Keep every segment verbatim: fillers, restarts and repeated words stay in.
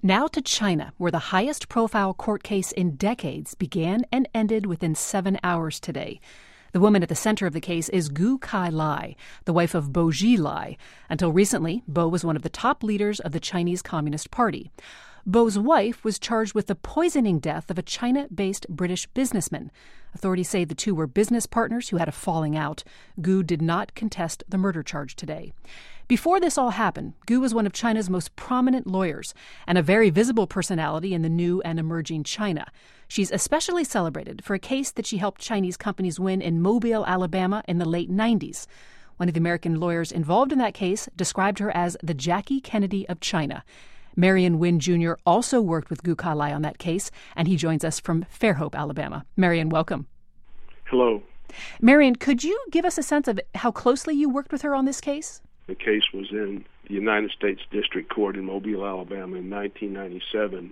Now to China, where the highest-profile court case in decades began and ended within seven hours today. The woman at the center of the case is Gu Kai-lai, the wife of Bo Xilai. Until recently, Bo was one of the top leaders of the Chinese Communist Party. Bo's wife was charged with the poisoning death of a China-based British businessman. Authorities say the two were business partners who had a falling out. Gu did not contest the murder charge today. Before this all happened, Gu was one of China's most prominent lawyers and a very visible personality in the new and emerging China. She's especially celebrated for a case that she helped Chinese companies win in Mobile, Alabama in the late nineties. One of the American lawyers involved in that case described her as the Jackie Kennedy of China. Marion Wynn Junior also worked with Gu Kai-lai on that case, and he joins us from Fairhope, Alabama. Marion, welcome. Hello. Marion, could you give us a sense of how closely you worked with her on this case? The case was in the United States District Court in Mobile, Alabama in nineteen ninety-seven.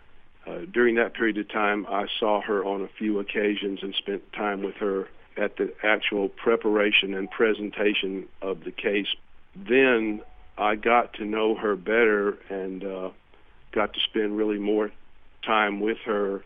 Uh, during that period of time, I saw her on a few occasions and spent time with her at the actual preparation and presentation of the case. Then I got to know her better and uh, got to spend really more time with her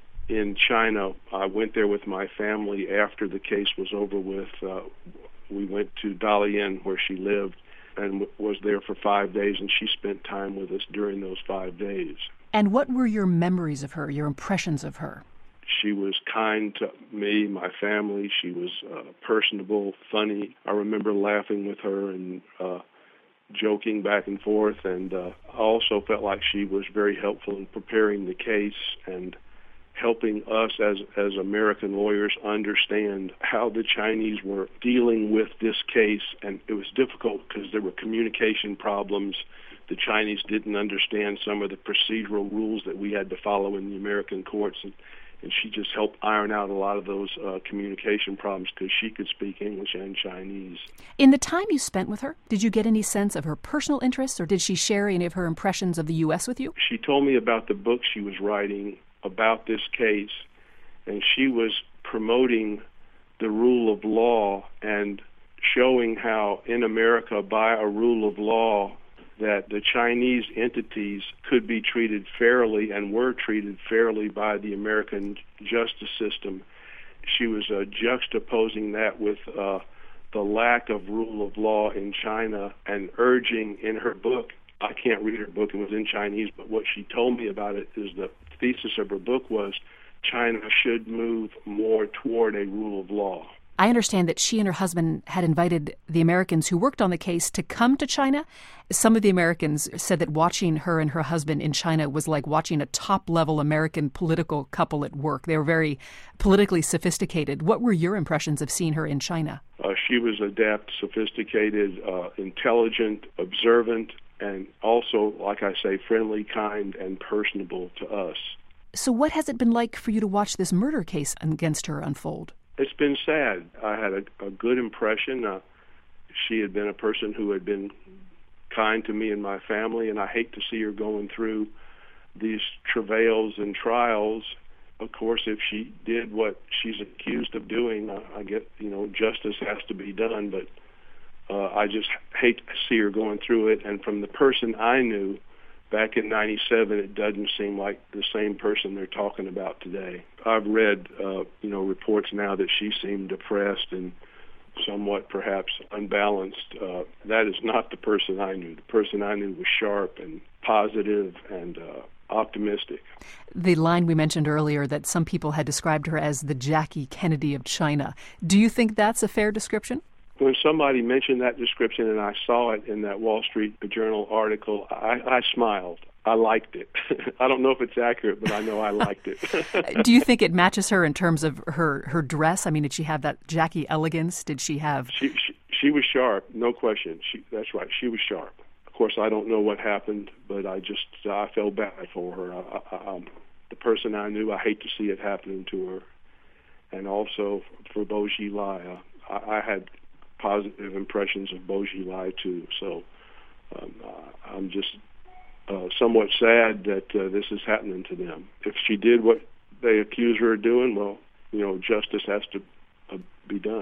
in China. I went there with my family after the case was over with. Uh, we went to Dalian, where she lived, and w- was there for five days, and she spent time with us during those five days. And what were your memories of her, your impressions of her? She was kind to me, my family. She was uh, personable, funny. I remember laughing with her and uh, joking back and forth, and uh, I also felt like she was very helpful in preparing the case and helping us as as American lawyers understand how the Chinese were dealing with this case. And it was difficult because there were communication problems. The Chinese didn't understand some of the procedural rules that we had to follow in the American courts, and, and she just helped iron out a lot of those uh, communication problems because she could speak English and Chinese. In the time you spent with her, did you get any sense of her personal interests, or did she share any of her impressions of the U S with you? She told me about the book she was writing about this case, and she was promoting the rule of law and showing how in America, by a rule of law, that the Chinese entities could be treated fairly and were treated fairly by the American justice system. She was uh, juxtaposing that with uh, the lack of rule of law in China and urging in her book, I can't read her book, it was in Chinese, but what she told me about it is the thesis of her book was China should move more toward a rule of law. I understand that she and her husband had invited the Americans who worked on the case to come to China. Some of the Americans said that watching her and her husband in China was like watching a top-level American political couple at work. They were very politically sophisticated. What were your impressions of seeing her in China? Uh, she was adept, sophisticated, uh, intelligent, observant, and also, like I say, friendly, kind, and personable to us. So what has it been like for you to watch this murder case against her unfold? It's been sad. I had a, a good impression. Uh, she had been a person who had been kind to me and my family, and I hate to see her going through these travails and trials. Of course, if she did what she's accused of doing, uh, I get, you know, justice has to be done, but uh, I just hate to see her going through it. And from the person I knew back in ninety-seven, it doesn't seem like the same person they're talking about today. I've read, uh, you know, reports now that she seemed depressed and somewhat perhaps unbalanced. Uh, that is not the person I knew. The person I knew was sharp and positive and uh, optimistic. The line we mentioned earlier that some people had described her as the Jackie Kennedy of China. Do you think that's a fair description? When somebody mentioned that description and I saw it in that Wall Street Journal article, I, I smiled. I liked it. I don't know if it's accurate, but I know I liked it. Do you think it matches her in terms of her, her dress? I mean, did she have that Jackie elegance? Did she have... She, she, she was sharp, no question. She, that's right, she was sharp. Of course, I don't know what happened, but I just I felt bad for her. I, I, um, the person I knew, I hate to see it happening to her. And also for Bo Xilai, uh, I, I had positive impressions of Bo Xilai too. So um, uh, I'm just uh, somewhat sad that uh, this is happening to them. If she did what they accuse her of doing, well, you know, justice has to uh, be done.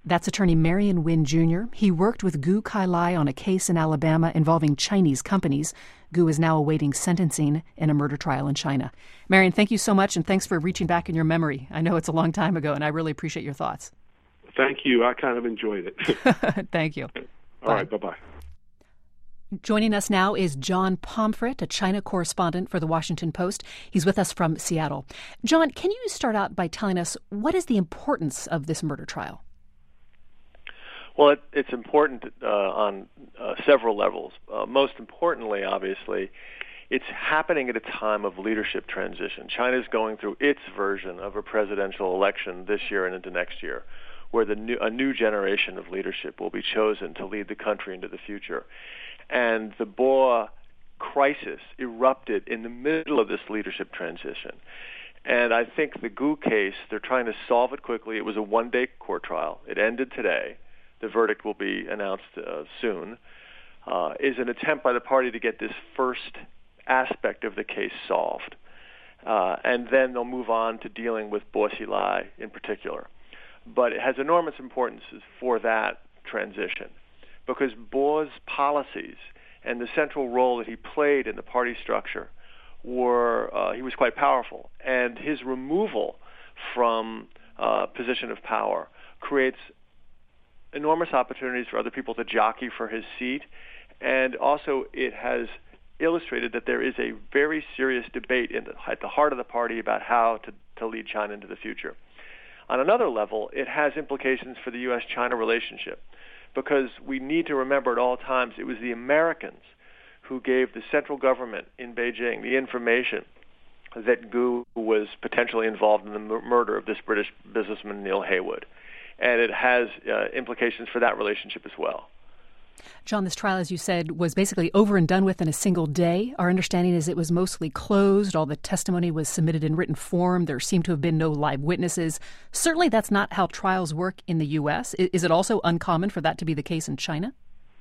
That's attorney Marion Wynn Junior He worked with Gu Kailai on a case in Alabama involving Chinese companies. Gu is now awaiting sentencing in a murder trial in China. Marion, thank you so much, and thanks for reaching back in your memory. I know it's a long time ago, and I really appreciate your thoughts. Thank you. I kind of enjoyed it. Thank you. All Bye. right. Bye-bye. Joining us now is John Pomfret, a China correspondent for The Washington Post. He's with us from Seattle. John, can you start out by telling us what is the importance of this murder trial? Well, it, it's important uh, on uh, several levels. Uh, most importantly, obviously, it's happening at a time of leadership transition. China is going through its version of a presidential election this year and into next year, where the new, a new generation of leadership will be chosen to lead the country into the future. And the Bo crisis erupted in the middle of this leadership transition. And I think the Gu case, they're trying to solve it quickly. It was a one-day court trial. It ended today. The verdict will be announced uh, soon, uh, is an attempt by the party to get this first aspect of the case solved. Uh, and then they'll move on to dealing with Bo Xilai in particular. But it has enormous importance for that transition because Bo's policies and the central role that he played in the party structure were, uh, he was quite powerful. And his removal from uh, position of power creates enormous opportunities for other people to jockey for his seat, and also it has illustrated that there is a very serious debate in the, at the heart of the party about how to, to lead China into the future. On another level, it has implications for the U S China relationship, because we need to remember at all times it was the Americans who gave the central government in Beijing the information that Gu was potentially involved in the m- murder of this British businessman Neil Haywood. And it has uh, implications for that relationship as well. John, this trial, as you said, was basically over and done with in a single day. Our understanding is it was mostly closed. All the testimony was submitted in written form. There seemed to have been no live witnesses. Certainly that's not how trials work in the U S. Is it also uncommon for that to be the case in China?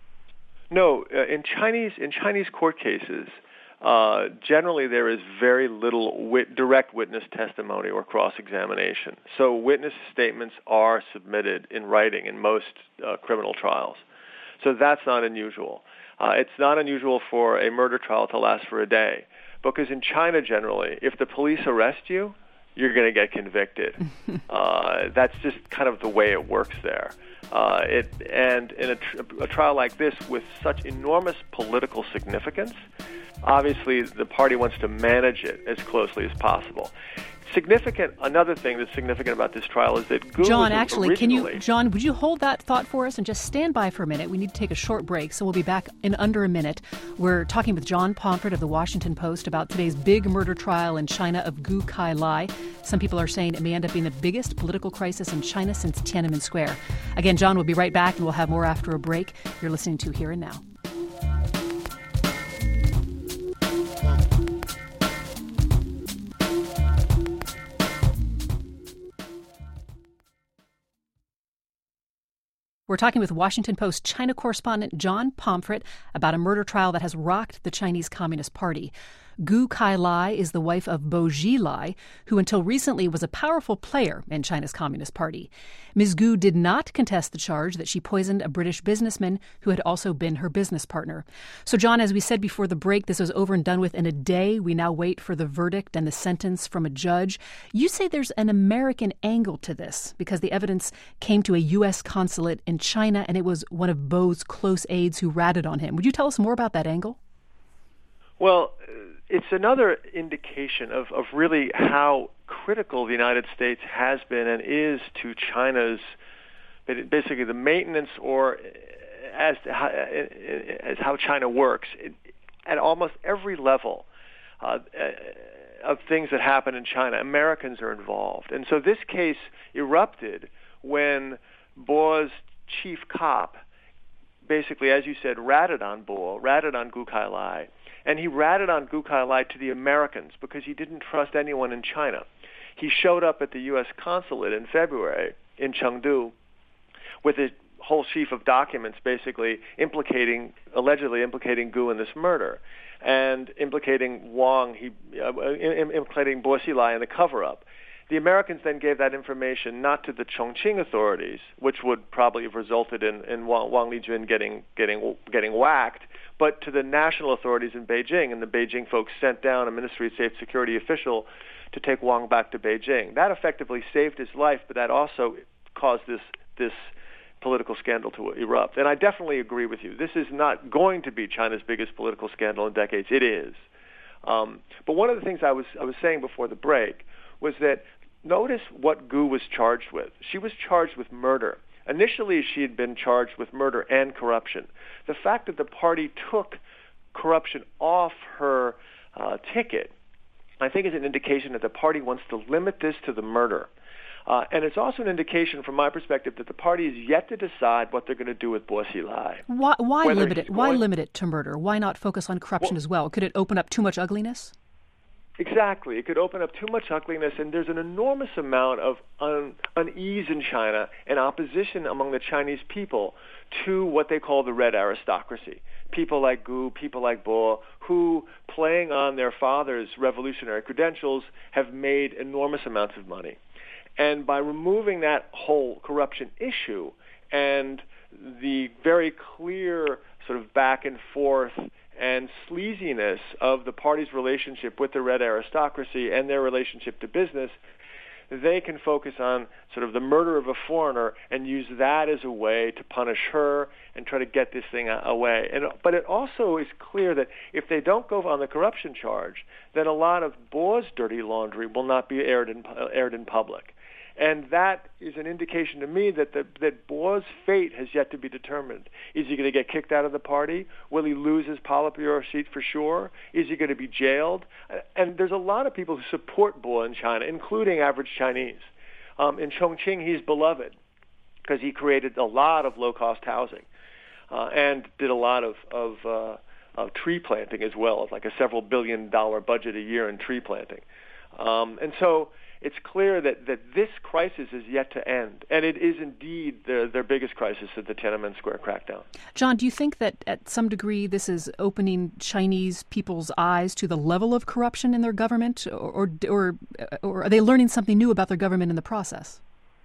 No. Uh, in Chinese in Chinese court cases, Uh, generally, there is very little wit- direct witness testimony or cross-examination. So witness statements are submitted in writing in most uh, criminal trials. So that's not unusual. Uh, it's not unusual for a murder trial to last for a day, because in China, generally, if the police arrest you, you're going to get convicted. uh, that's just kind of the way it works there. Uh, it, and in a, tr- a trial like this with such enormous political significance, obviously, the party wants to manage it as closely as possible. Significant. Another thing that's significant about this trial is that Gu John, was actually, originally... can you, John, would you hold that thought for us and just stand by for a minute? We need to take a short break, so we'll be back in under a minute. We're talking with John Pomfret of The Washington Post about today's big murder trial in China of Gu Kailai. Some people are saying it may end up being the biggest political crisis in China since Tiananmen Square. Again, John, we'll be right back, and we'll have more after a break. You're listening to Here and Now. We're talking with Washington Post China correspondent John Pomfret about a murder trial that has rocked the Chinese Communist Party. Gu Kailai is the wife of Bo Xilai, who until recently was a powerful player in China's Communist Party. Miz Gu did not contest the charge that she poisoned a British businessman who had also been her business partner. So, John, as we said before the break, this was over and done with in a day. We now wait for the verdict and the sentence from a judge. You say there's an American angle to this because the evidence came to a U S consulate in China, and it was one of Bo's close aides who ratted on him. Would you tell us more about that angle? Well, it's another indication of, of really how critical the United States has been and is to China's, basically the maintenance or as to how, as how China works at almost every level uh, of things that happen in China. Americans are involved. And so this case erupted when Bo's chief cop basically, as you said, ratted on Bo, ratted on Gu Kailai. And he ratted on Gu Kailai to the Americans because he didn't trust anyone in China. He showed up at the U S consulate in February in Chengdu with a whole sheaf of documents basically implicating, allegedly implicating Gu in this murder and implicating Wang, he, uh, implicating Bo Xilai in the cover-up. The Americans then gave that information not to the Chongqing authorities, which would probably have resulted in, in Wang, Wang Lijun getting, getting, getting whacked, but to the national authorities in Beijing, and the Beijing folks sent down a Ministry of State Security official to take Wang back to Beijing. That effectively saved his life, but that also caused this this political scandal to erupt. And I definitely agree with you. This is not going to be China's biggest political scandal in decades. It is. Um, but one of the things I was I was saying before the break was that notice what Gu was charged with. She was charged with murder. Initially, she had been charged with murder and corruption. The fact that the party took corruption off her uh, ticket, I think, is an indication that the party wants to limit this to the murder. Uh, and it's also an indication, from my perspective, that the party is yet to decide what they're going to do with Bo Xilai. Why, why limit it? Why limit it to murder? Why not focus on corruption well, as well? Could it open up too much ugliness? Exactly. It could open up too much ugliness, and there's an enormous amount of un- unease in China and opposition among the Chinese people to what they call the red aristocracy. People like Gu, people like Bo, who, playing on their father's revolutionary credentials, have made enormous amounts of money. And by removing that whole corruption issue and the very clear sort of back and forth and sleaziness of the party's relationship with the red aristocracy and their relationship to business, they can focus on sort of the murder of a foreigner and use that as a way to punish her and try to get this thing away. And, but it also is clear that if they don't go on the corruption charge, then a lot of Bo's dirty laundry will not be aired in, aired in public. And that is an indication to me that the, that Bo's fate has yet to be determined. Is he going to get kicked out of the party? Will he lose his Politburo seat for sure? Is he going to be jailed? And there's a lot of people who support Bo in China, including average Chinese. Um, in Chongqing, he's beloved because he created a lot of low-cost housing uh, and did a lot of, of, uh, of tree planting as well, like a several billion dollar budget a year in tree planting. Um, and so it's clear that, that this crisis is yet to end, and it is indeed their, their biggest crisis at the Tiananmen Square crackdown. John, do you think that at some degree this is opening Chinese people's eyes to the level of corruption in their government, or or, or are they learning something new about their government in the process?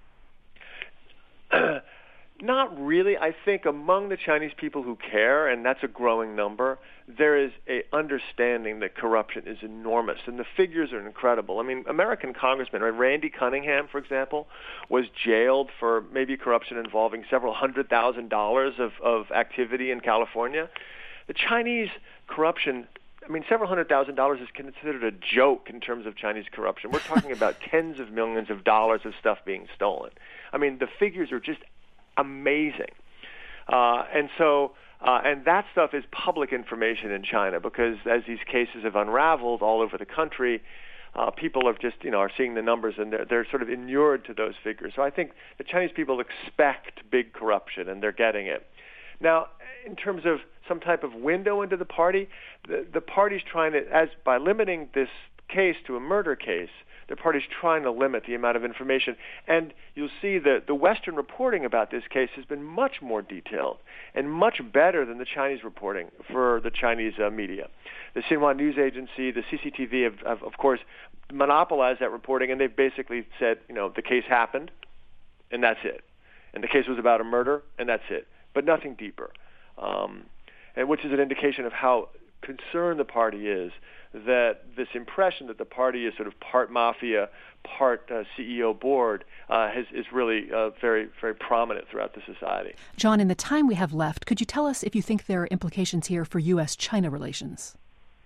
Not really. I think among the Chinese people who care, and that's a growing number, there is a understanding that corruption is enormous, and the figures are incredible. I mean, American congressman, right, Randy Cunningham, for example, was jailed for maybe corruption involving several hundred thousand dollars of, of activity in California. The Chinese corruption, I mean, several hundred thousand dollars is considered a joke in terms of Chinese corruption. We're talking about tens of millions of dollars of stuff being stolen. I mean, the figures are just amazing. Uh, and so, uh, and that stuff is public information in China because as these cases have unraveled all over the country, uh, people are just, you know, are seeing the numbers and they're, they're sort of inured to those figures. So I think the Chinese people expect big corruption and they're getting it. Now, in terms of some type of window into the party, the, the party's trying to, as by limiting this case to a murder case, the party's trying to limit the amount of information. And you'll see that the Western reporting about this case has been much more detailed and much better than the Chinese reporting for the Chinese uh, media. The Xinhua News Agency, the C C T V have, have, of course, monopolized that reporting, and they've basically said, you know, the case happened, and that's it. And the case was about a murder, and that's it. But nothing deeper, um, and which is an indication of how concerned the party is that this impression that the party is sort of part mafia, part uh, C E O board uh, has, is really uh, very, very prominent throughout the society. John, in the time we have left, could you tell us if you think there are implications here for U S China relations?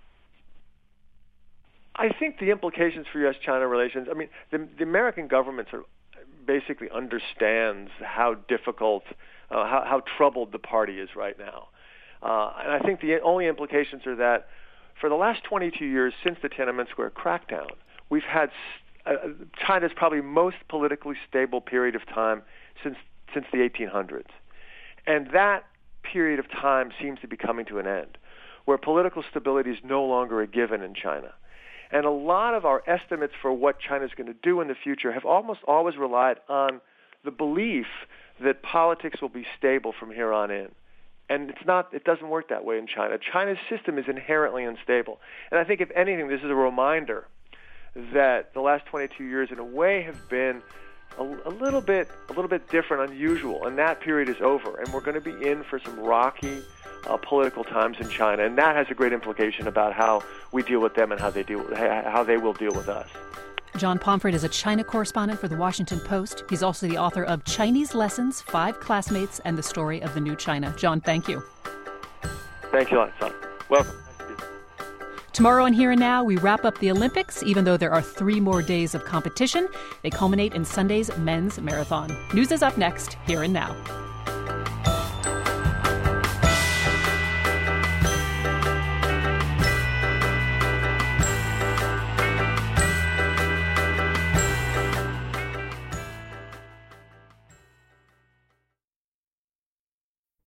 I think the implications for U S China relations, I mean, the, the American government sort of basically understands how difficult, uh, how, how troubled the party is right now. Uh, and I think the only implications are that for the last twenty-two years since the Tiananmen Square crackdown, we've had uh, China's probably most politically stable period of time since since the eighteen hundreds. And that period of time seems to be coming to an end, where political stability is no longer a given in China. And a lot of our estimates for what China's going to do in the future have almost always relied on the belief that politics will be stable from here on in. And it's not, it doesn't work that way in China. China's system is inherently unstable. And I think, if anything, this is a reminder that the last twenty-two years, in a way, have been a, a little bit, a little bit different, unusual, and that period is over, and we're going to be in for some rocky uh, political times in China, and that has a great implication about how we deal with them and how they deal, how they will deal with us. John Pomfret is a China correspondent for The Washington Post. He's also the author of Chinese Lessons, Five Classmates, and the Story of the New China. John, thank you. Thank you a lot, son. Welcome. Tomorrow on Here and Now, we wrap up the Olympics, even though there are three more days of competition. They culminate in Sunday's men's marathon. News is up next, Here and Now.